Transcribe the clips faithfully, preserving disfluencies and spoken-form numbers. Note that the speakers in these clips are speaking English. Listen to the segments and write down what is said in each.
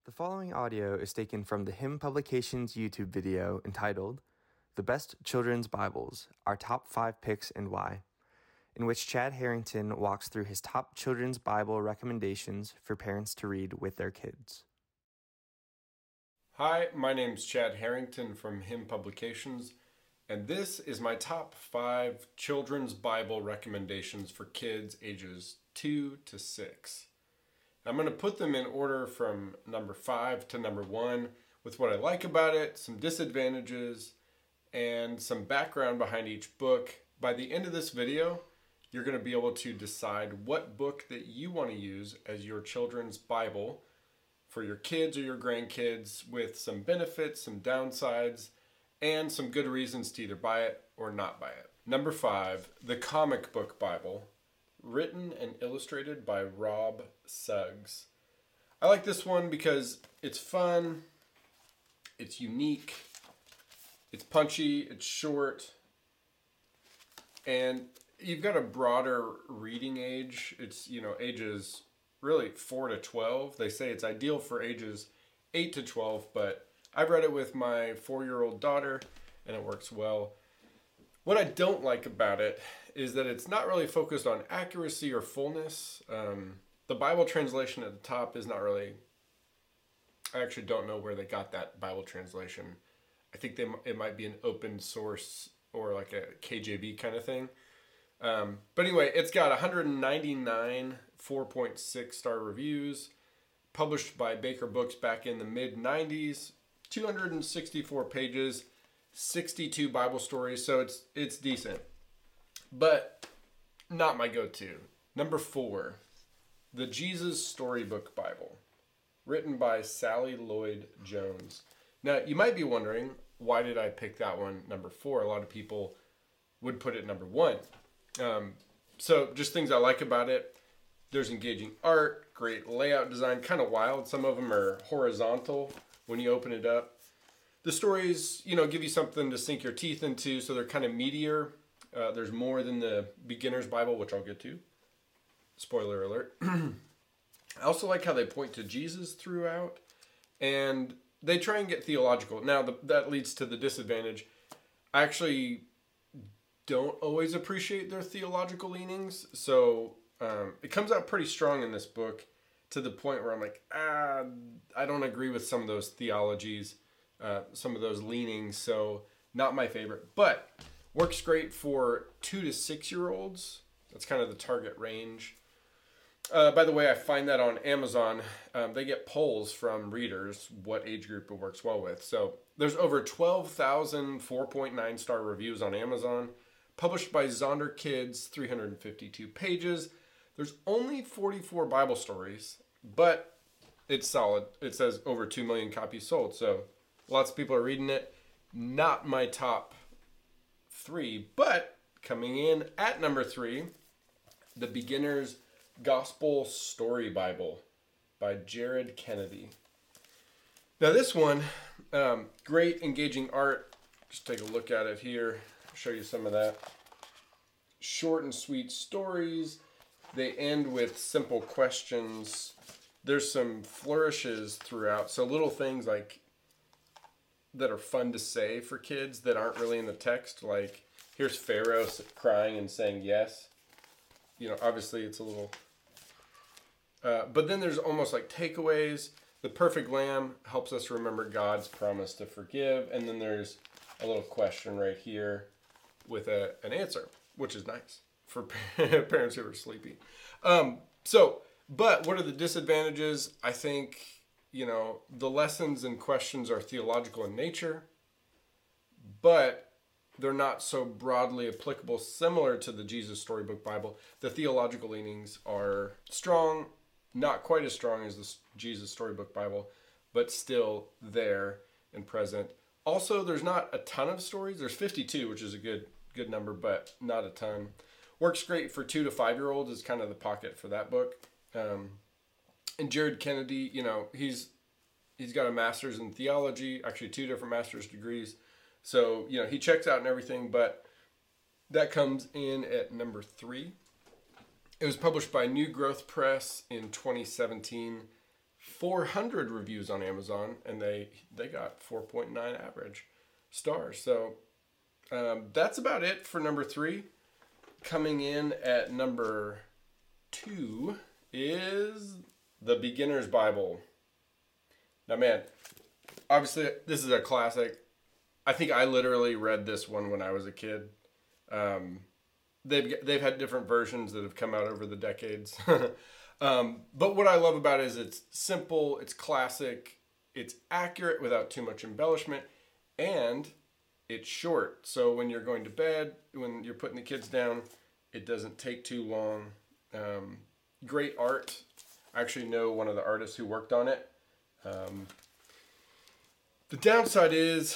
The following audio is taken from the Hymn Publications YouTube video entitled The Best Children's Bibles, Our Top five Picks and Why, in which Chad Harrington walks through his top children's Bible recommendations for parents to read with their kids. Hi, my name's Chad Harrington from Hymn Publications, and this is my top five children's Bible recommendations for kids ages two to six. I'm going to put them in order from number five to number one with what I like about it, some disadvantages, and some background behind each book. By the end of this video, you're going to be able to decide what book that you want to use as your children's Bible for your kids or your grandkids, with some benefits, some downsides, and some good reasons to either buy it or not buy it. Number five, the Comic Book Bible, written and illustrated by Rob Suggs. I like this one because it's fun, it's unique, it's punchy, it's short, and you've got a broader reading age. It's, you know, ages really four to twelve. They say it's ideal for ages eight to twelve, but I've read it with my four-year-old daughter, and it works well. What I don't like about it is that it's not really focused on accuracy or fullness. Um, the Bible translation at the top is not really, I actually don't know where they got that Bible translation. I think they it might be an open source or like a K J V kind of thing. Um, but anyway, it's got one hundred ninety-nine four point six star reviews, published by Baker Books back in the mid nineties, two hundred sixty-four pages, sixty-two Bible stories, so it's it's decent. But not my go-to. Number four, the Jesus Storybook Bible, written by Sally Lloyd Jones. Now, you might be wondering, why did I pick that one number four? A lot of people would put it number one. Um, so just things I like about it. There's engaging art, great layout design, kind of wild. Some of them are horizontal when you open it up. The stories, you know, give you something to sink your teeth into, so they're kind of meatier. Uh, there's more than the beginner's Bible, which I'll get to. Spoiler alert. I also like how they point to Jesus throughout, and they try and get theological. Now, the, that leads to the disadvantage. I actually don't always appreciate their theological leanings, so um, it comes out pretty strong in this book to the point where I'm like, ah, I don't agree with some of those theologies, uh, some of those leanings, so not my favorite, but works great for two to six year olds. That's kind of the target range. Uh, by the way, I find that on Amazon, um, they get polls from readers what age group it works well with. So there's over twelve thousand four point nine star reviews on Amazon, published by Zonder Kids, three hundred fifty-two pages. There's only forty-four Bible stories, but it's solid. It says over two million copies sold, so lots of people are reading it. Not my top three, but coming in at number three, the Beginner's Gospel Story Bible by Jared Kennedy. Now this one, um, great engaging art. Just take a look at it here. I'll show you some of that. Short and sweet stories. They end with simple questions. There's some flourishes throughout. So little things like that are fun to say for kids that aren't really in the text. Like, here's Pharaoh crying and saying yes. You know, obviously it's a little... Uh, but then there's almost like takeaways. The perfect lamb helps us remember God's promise to forgive. And then there's a little question right here with a, an answer, which is nice for parents who are sleepy. Um, so, but what are the disadvantages? I think, you know, the lessons and questions are theological in nature, but they're not so broadly applicable, similar to the Jesus Storybook Bible. The theological leanings are strong, not quite as strong as the Jesus Storybook Bible, but still there and present. Also, there's not a ton of stories. There's fifty-two, which is a good good number, but not a ton. Works great for two to five year olds is kind of the pocket for that book. Um, and Jared Kennedy, you know, he's he's got a master's in theology, actually two different master's degrees. So, you know, he checks out and everything, but that comes in at number three. It was published by New Growth Press in twenty seventeen. four hundred reviews on Amazon, and they they got four point nine average stars. So um, that's about it for number three. Coming in at number two is The Beginner's Bible. Now, man, obviously this is a classic. I think I literally read this one when I was a kid. Um, they've they've had different versions that have come out over the decades. um, but what I love about it is it's simple, it's classic, it's accurate without too much embellishment, and it's short. So when you're going to bed, when you're putting the kids down, it doesn't take too long. Um, great art. I actually know one of the artists who worked on it. Um, the downside is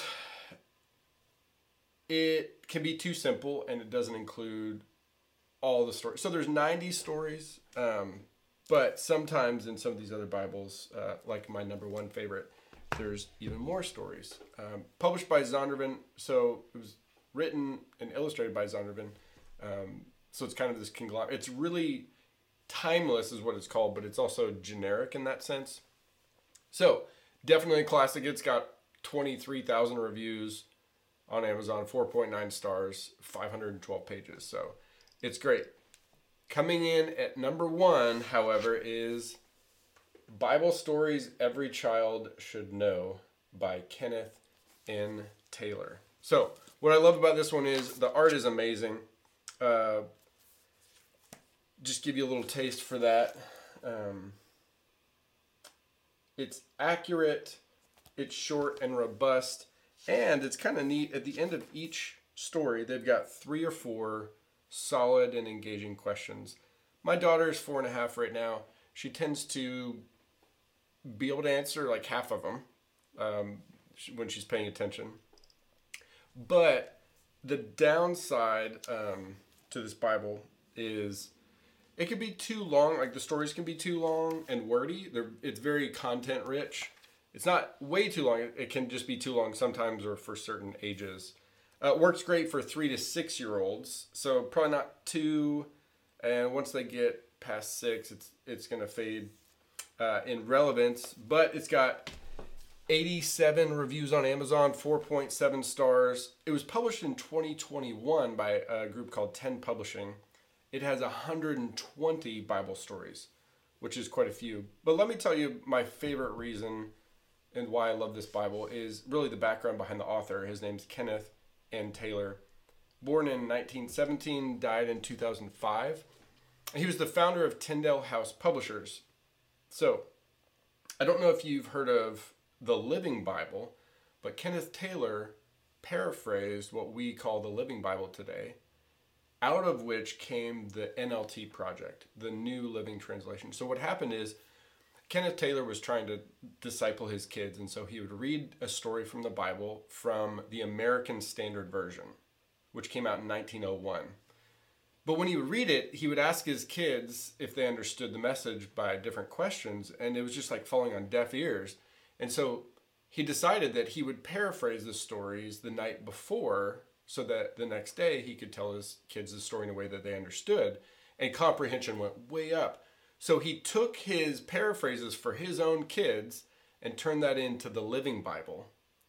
it can be too simple, and it doesn't include all the stories. So there's ninety stories, um, but sometimes in some of these other Bibles, uh, like my number one favorite, there's even more stories. Um, published by Zondervan, so it was written and illustrated by Zondervan. Um, so it's kind of this conglomerate. It's really timeless is what it's called, but it's also generic in that sense. So definitely a classic. It's got twenty-three thousand reviews on Amazon, four point nine stars, five hundred twelve pages. So it's great. Coming in at number one, however, is Bible Stories Every Child Should Know by Kenneth N. Taylor. So what I love about this one is the art is amazing. Uh, just give you a little taste for that. Um, it's accurate, it's short and robust, and it's kind of neat. At the end of each story, they've got three or four solid and engaging questions. My daughter is four and a half right now. She tends to be able to answer like half of them um, when she's paying attention. But the downside um, to this Bible is it could be too long. Like the stories can be too long and wordy. They're, it's very content rich. It's not way too long. It, it can just be too long sometimes or for certain ages. Uh, it works great for three to six year olds. So probably not two. And once they get past six, it's it's going to fade uh, in relevance. But it's got eighty-seven reviews on Amazon, four point seven stars. It was published in twenty twenty-one by a group called ten Publishing. It has one hundred twenty Bible stories, which is quite a few. But let me tell you my favorite reason and why I love this Bible is really the background behind the author. His name's Kenneth N. Taylor. Born in nineteen seventeen, died in two thousand five. He was the founder of Tyndale House Publishers. So, I don't know if you've heard of the Living Bible, but Kenneth Taylor paraphrased what we call the Living Bible today, out of which came the N L T project, the New Living Translation. So what happened is Kenneth Taylor was trying to disciple his kids, and so he would read a story from the Bible from the American Standard Version, which came out in nineteen oh one. But when he would read it, he would ask his kids if they understood the message by different questions, and it was just like falling on deaf ears. And so he decided that he would paraphrase the stories the night before so that the next day he could tell his kids the story in a way that they understood, and comprehension went way up. So he took his paraphrases for his own kids and turned that into the Living Bible.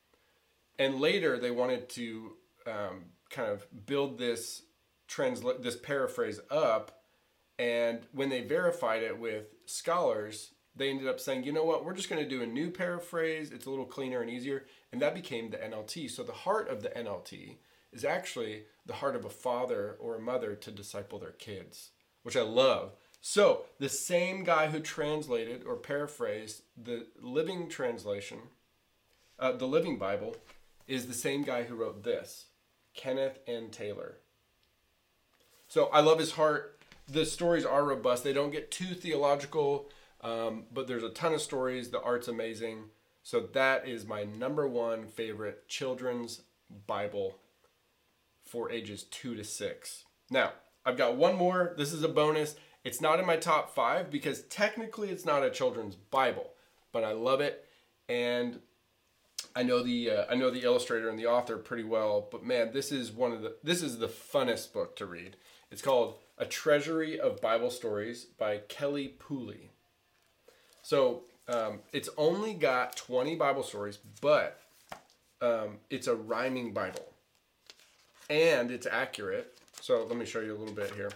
And later they wanted to um, kind of build this translate this paraphrase up, and when they verified it with scholars, they ended up saying, you know what, we're just going to do a new paraphrase. It's a little cleaner and easier, and that became the N L T. So the heart of the N L T is actually the heart of a father or a mother to disciple their kids, which I love. So the same guy who translated or paraphrased the Living Translation, uh, the Living Bible, is the same guy who wrote this, Kenneth N. Taylor. So I love his heart. The stories are robust. They don't get too theological, um, but there's a ton of stories. The art's amazing. So that is my number one favorite children's Bible for ages two to six. Now, I've got one more. This is a bonus. It's not in my top five because technically it's not a children's Bible, but I love it. And I know the uh, I know the illustrator and the author pretty well, but man, this is one of the this is the funnest book to read. It's called A Treasury of Bible Stories by Kelly Pooley. So Um, it's only got twenty Bible stories, but um, it's a rhyming Bible. And it's accurate. So let me show you a little bit here.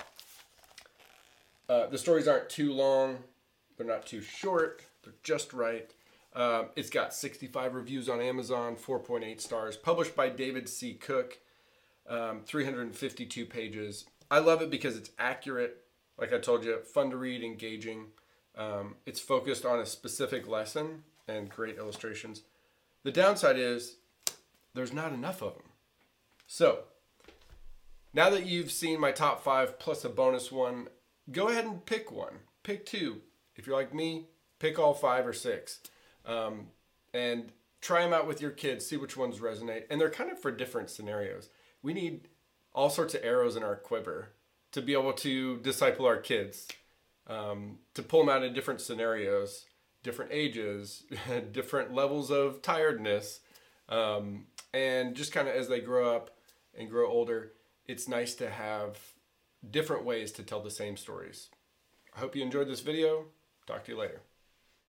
Uh, the stories aren't too long. They're not too short. They're just right. Uh, it's got sixty-five reviews on Amazon, four point eight stars. Published by David C. Cook. Um, three hundred fifty-two pages. I love it because it's accurate. Like I told you, fun to read, engaging. Um, it's focused on a specific lesson and great illustrations. The downside is there's not enough of them. So, now that you've seen my top five plus a bonus one, go ahead and pick one. Pick two. If you're like me, pick all five or six. Um, and try them out with your kids, see which ones resonate. And they're kind of for different scenarios. We need all sorts of arrows in our quiver to be able to disciple our kids, um, to pull them out in different scenarios, different ages, different levels of tiredness. Um, and just kind of as they grow up and grow older, it's nice to have different ways to tell the same stories. I hope you enjoyed this video. Talk to you later.